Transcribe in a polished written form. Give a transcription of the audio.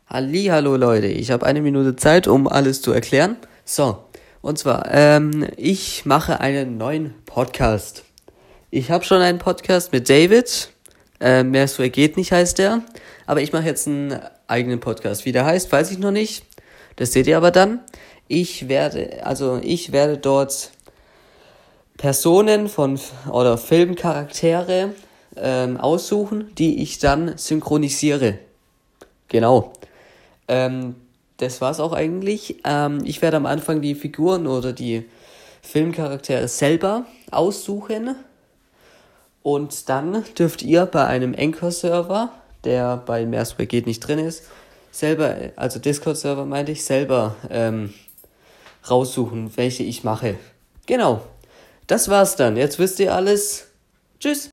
Hallihallo Leute, ich habe 1 Minute Zeit, um alles zu erklären. So, und zwar, ich mache einen neuen Podcast. Ich habe schon einen Podcast mit David, mehr so geht nicht heißt der, aber ich mache jetzt einen eigenen Podcast. Wie der heißt, weiß ich noch nicht, das seht ihr aber dann. Ich werde dort Personen oder Filmcharaktere aussuchen, die ich dann synchronisiere. Genau. Das war's auch eigentlich. Ich werde am Anfang die Figuren oder die Filmcharaktere selber aussuchen. Und dann dürft ihr bei einem Anchor-Server, der bei Meersway geht nicht drin ist, also Discord-Server meinte ich, selber raussuchen, welche ich mache. Genau. Das war's dann. Jetzt wisst ihr alles. Tschüss.